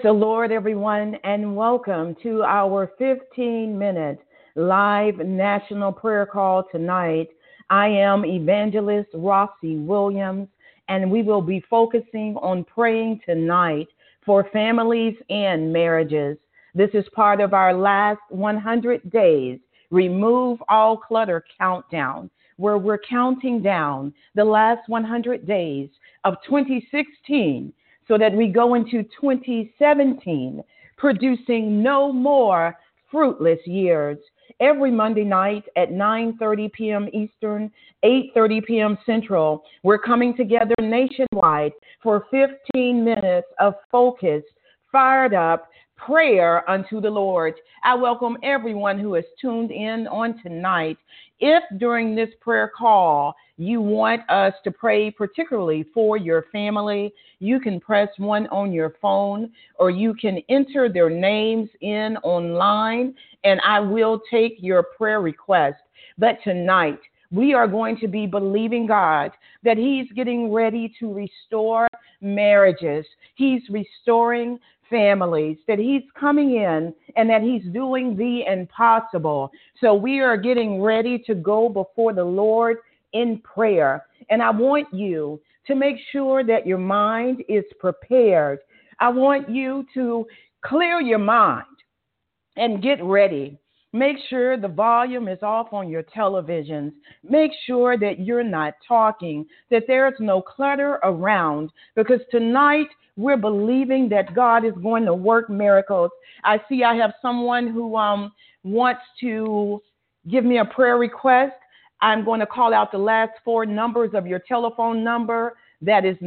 the Lord, everyone, and welcome to our 15-minute live national prayer call tonight. I am Evangelist Rossi Williams, and we will be focusing on praying tonight for families and marriages. This is part of our last 100 days, Remove All Clutter Countdown, where we're counting down the last 100 days of 2016 so that we go into 2017 producing no more fruitless years. Every Monday night at 9:30 p.m. Eastern, 8:30 p.m. Central, we're coming together nationwide for 15 minutes of focused, fired up prayer unto the Lord. I welcome everyone who has tuned in on tonight. If during this prayer call you want us to pray particularly for your family, you can press 1 on your phone, or you can enter their names in online, and I will take your prayer request. But tonight, we are going to be believing God that He's getting ready to restore marriages. He's restoring families, that He's coming in and that He's doing the impossible. So we are getting ready to go before the Lord in prayer. And I want you to make sure that your mind is prepared. I want you to clear your mind and get ready. Make sure the volume is off on your televisions. Make sure that you're not talking, that there's no clutter around, because tonight we're believing that God is going to work miracles. I see I have someone who wants to give me a prayer request. I'm going to call out the last 4 numbers of your telephone number. That is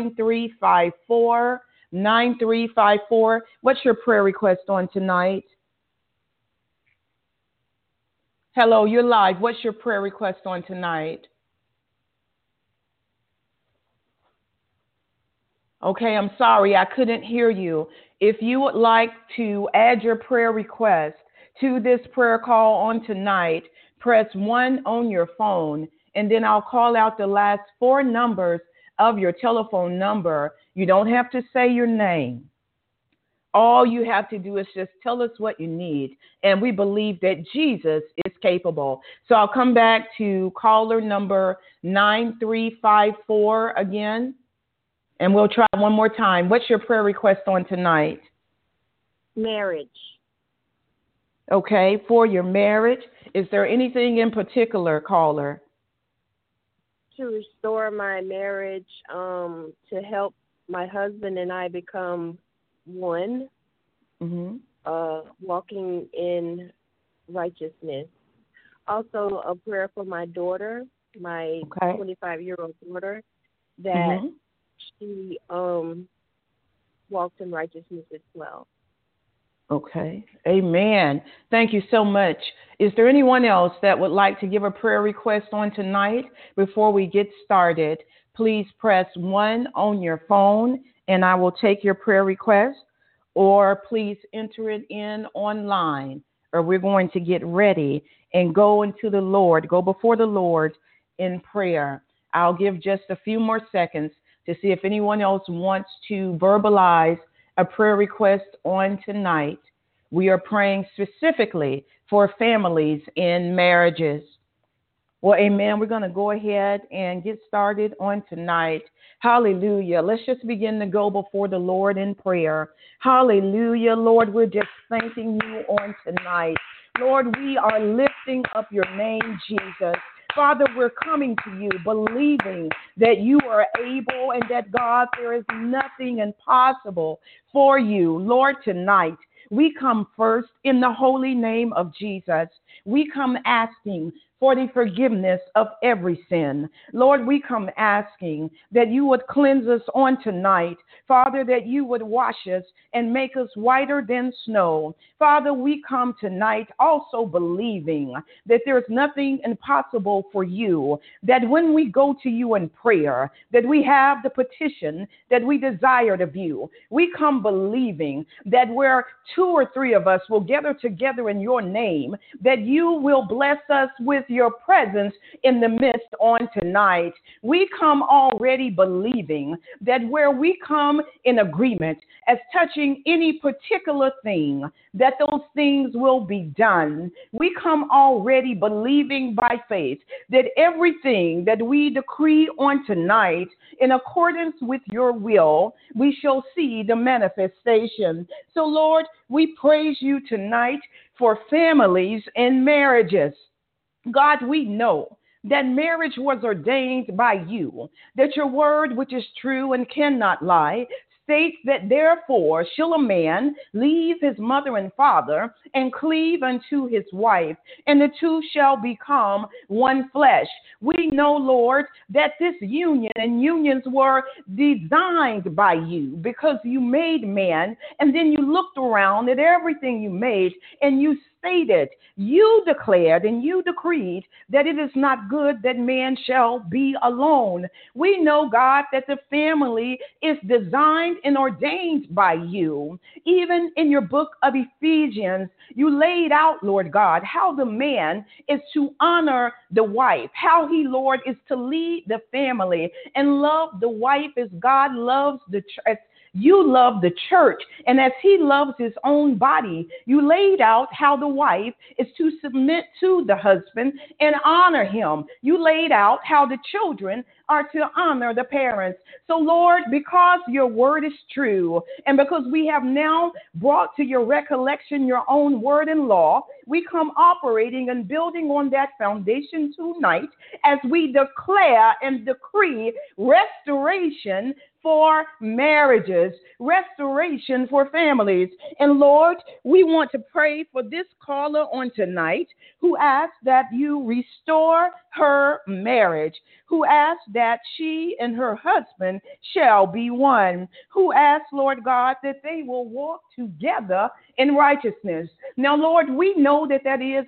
9354. 9354. What's your prayer request on tonight? Hello, you're live. What's your prayer request on tonight? Okay, I'm sorry, I couldn't hear you. If you would like to add your prayer request to this prayer call on tonight, press 1 on your phone, and then I'll call out the last 4 numbers of your telephone number. You don't have to say your name. All you have to do is just tell us what you need, and we believe that Jesus is capable. So I'll come back to caller number 9354 again, and we'll try one more time. What's your prayer request on tonight? Marriage. Okay, for your marriage. Is there anything in particular, caller? To restore my marriage, to help my husband and I become one, walking in righteousness. Also, a prayer for my daughter, my 25-year-old daughter, that she walks in righteousness as well. Okay. Amen. Thank you so much. Is there anyone else that would like to give a prayer request on tonight? Before we get started, please press 1 on your phone and I will take your prayer request, or please enter it in online, or we're going to get ready and go into the Lord, go before the Lord in prayer. I'll give just a few more seconds to see if anyone else wants to verbalize a prayer request on tonight. We are praying specifically for families and marriages. Well, amen. We're going to go ahead and get started on tonight. Hallelujah. Let's just begin to go before the Lord in prayer. Hallelujah. Lord, we're just thanking you on tonight. Lord, we are lifting up your name, Jesus. Father, we're coming to you believing that you are able and that, God, there is nothing impossible for you. Lord, tonight we come first in the holy name of Jesus. We come asking for the forgiveness of every sin. Lord, we come asking that you would cleanse us on tonight. Father, that you would wash us and make us whiter than snow. Father, we come tonight also believing that there's nothing impossible for you, that when we go to you in prayer, that we have the petition that we desired of you. We come believing that where 2 or 3 of us will gather together in your name, that you will bless us with your presence in the midst on tonight. We come already believing that where we come in agreement as touching any particular thing, that those things will be done. We come already believing by faith that everything that we decree on tonight, in accordance with your will, we shall see the manifestation. So, Lord, we praise you tonight for families and marriages. God, we know that marriage was ordained by you, that your word, which is true and cannot lie, states that therefore shall a man leave his mother and father and cleave unto his wife, and the two shall become one flesh. We know, Lord, that this union and unions were designed by you because you made man, and then you looked around at everything you made and you stated, you declared and you decreed that it is not good that man shall be alone. We know, God, that the family is designed and ordained by you. Even in your book of Ephesians, you laid out, Lord God, how the man is to honor the wife, how he, Lord, is to lead the family and love the wife as God loves the church. You love the church, and as he loves his own body, you laid out how the wife is to submit to the husband and honor him. You laid out how the children are to honor the parents. So, Lord, because your word is true, and because we have now brought to your recollection your own word and law, we come operating and building on that foundation tonight as we declare and decree restoration for marriages, restoration for families. And Lord, we want to pray for this caller on tonight who asked that you restore her marriage, who asked that she and her husband shall be one, who asked, Lord God, that they will walk together in righteousness. Now, Lord, we know that that is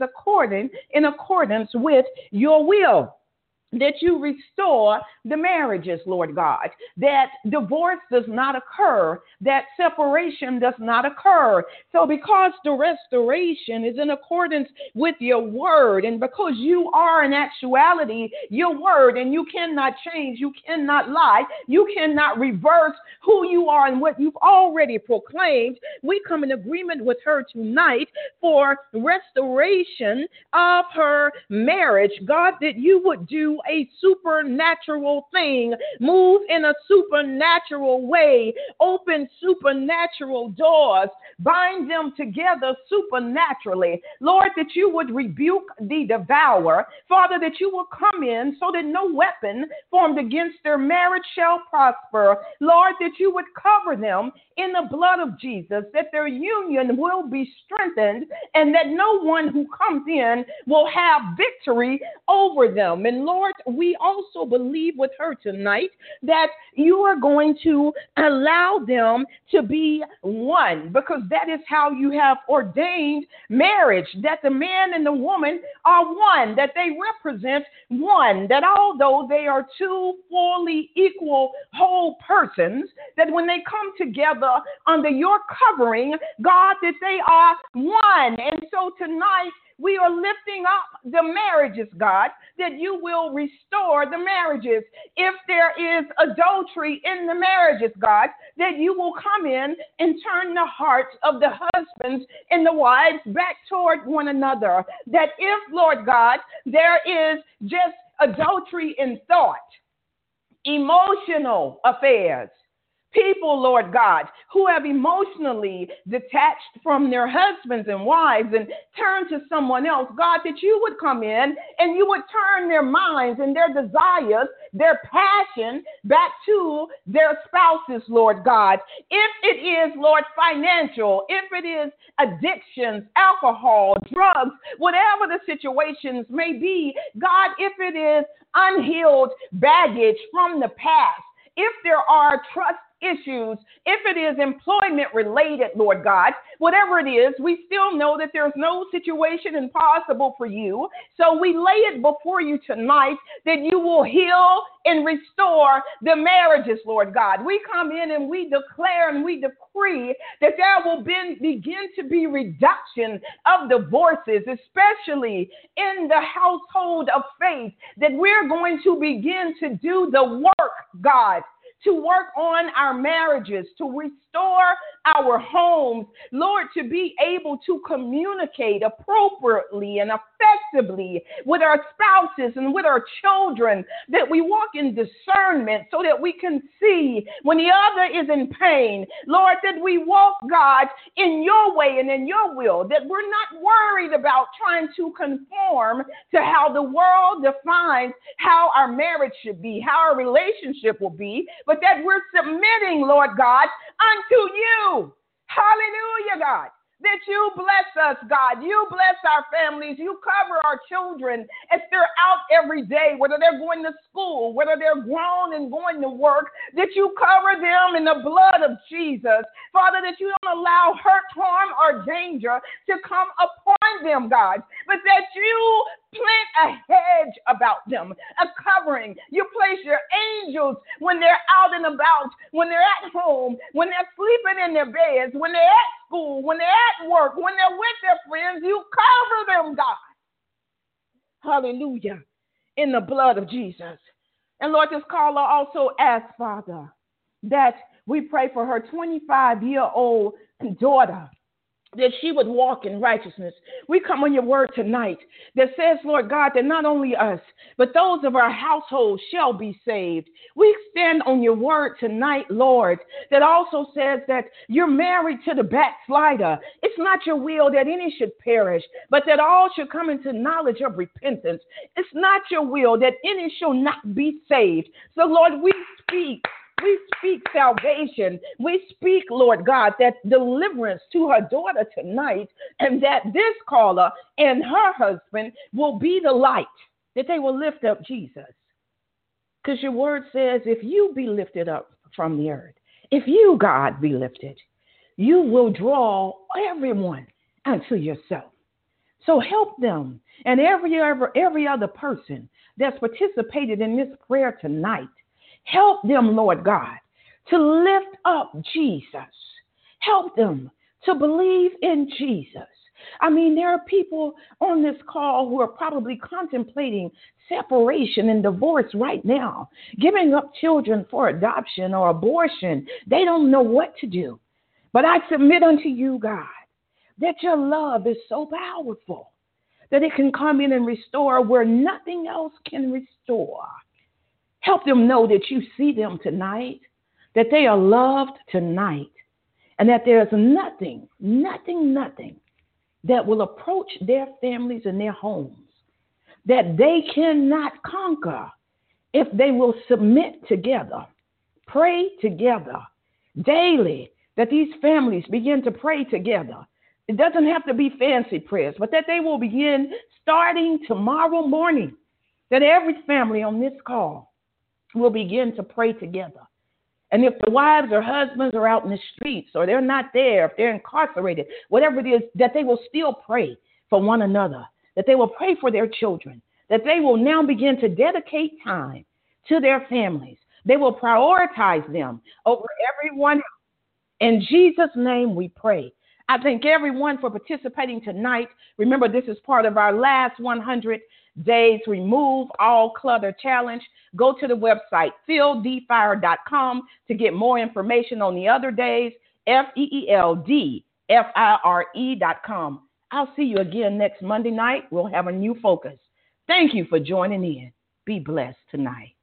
in accordance with your will, that you restore the marriages, Lord God, that divorce does not occur, that separation does not occur. So because the restoration is in accordance with your word, and because you are in actuality your word, and you cannot change, you cannot lie, you cannot reverse who you are and what you've already proclaimed, we come in agreement with her tonight for restoration of her marriage. God, that you would do a supernatural thing, move in a supernatural way, open supernatural doors, bind them together supernaturally. Lord, that you would rebuke the devourer. Father, that you will come in so that no weapon formed against their marriage shall prosper. Lord, that you would cover them in the blood of Jesus, that their union will be strengthened, and that no one who comes in will have victory over them. And Lord, we also believe with her tonight that you are going to allow them to be one, because that is how you have ordained marriage, that the man and the woman are one, that they represent one, that although they are two fully equal whole persons, that when they come together under your covering, God, that they are one. And so tonight, we are lifting up the marriages, God, that you will restore the marriages. If there is adultery in the marriages, God, that you will come in and turn the hearts of the husbands and the wives back toward one another. That if, Lord God, there is just adultery in thought, emotional affairs, people, Lord God, who have emotionally detached from their husbands and wives and turned to someone else, God, that you would come in and you would turn their minds and their desires, their passion back to their spouses, Lord God. If it is, Lord, financial, if it is addictions, alcohol, drugs, whatever the situations may be, God, if it is unhealed baggage from the past, if there are trust issues, if it is employment related, Lord God, whatever it is, we still know that there's no situation impossible for you. So we lay it before you tonight that you will heal and restore the marriages, Lord God. We come in and we declare and we decree that there will begin to be reduction of divorces, especially in the household of faith, that we're going to begin to do the work, God, to work on our marriages, to restore our homes, Lord, to be able to communicate appropriately and effectively with our spouses and with our children, that we walk in discernment so that we can see when the other is in pain, Lord, that we walk, God, in your way and in your will, that we're not worried about trying to conform to how the world defines how our marriage should be, how our relationship will be, but that we're submitting, Lord God, unto you. Hallelujah, God. That you bless us, God. You bless our families. You cover our children as they're out every day, whether they're going to school, whether they're grown and going to work, that you cover them in the blood of Jesus. Father, that you don't allow hurt, harm, or danger to come upon them, God, but that you plant a hedge about them, a covering. You place your angels when they're out and about, when they're at home, when they're sleeping in their beds, when they're at school, when they're at work, when they're with their friends. You cover them, God. Hallelujah. In the blood of Jesus. And Lord, this caller also asked, Father, that we pray for her 25-year-old daughter, that she would walk in righteousness. We come on your word tonight that says, Lord God, that not only us, but those of our household shall be saved. We stand on your word tonight, Lord, that also says that you're married to the backslider. It's not your will that any should perish, but that all should come into knowledge of repentance. It's not your will that any shall not be saved. So, Lord, we speak salvation. We speak, Lord God, that deliverance to her daughter tonight, and that this caller and her husband will be the light, that they will lift up Jesus. Because your word says, if you be lifted up from the earth, if you, God, be lifted, you will draw everyone unto yourself. So help them and every other person that's participated in this prayer tonight. Help them, Lord God, to lift up Jesus. Help them to believe in Jesus. I mean, there are people on this call who are probably contemplating separation and divorce right now, giving up children for adoption or abortion. They don't know what to do. But I submit unto you, God, that your love is so powerful that it can come in and restore where nothing else can restore. Help them know that you see them tonight, that they are loved tonight, and that there's nothing that will approach their families and their homes that they cannot conquer if they will submit together, pray together daily, that these families begin to pray together. It doesn't have to be fancy prayers, but that they will begin starting tomorrow morning, that every family on this call will begin to pray together. And if the wives or husbands are out in the streets or they're not there, if they're incarcerated, whatever it is, that they will still pray for one another, that they will pray for their children, that they will now begin to dedicate time to their families. They will prioritize them over everyone else. In Jesus' name we pray. I thank everyone for participating tonight. Remember, this is part of our last 100 days Remove All Clutter Challenge. Go to the website, FieldFire.com, to get more information on the other days, FeeldFire.com. I'll see you again next Monday night. We'll have a new focus. Thank you for joining in. Be blessed tonight.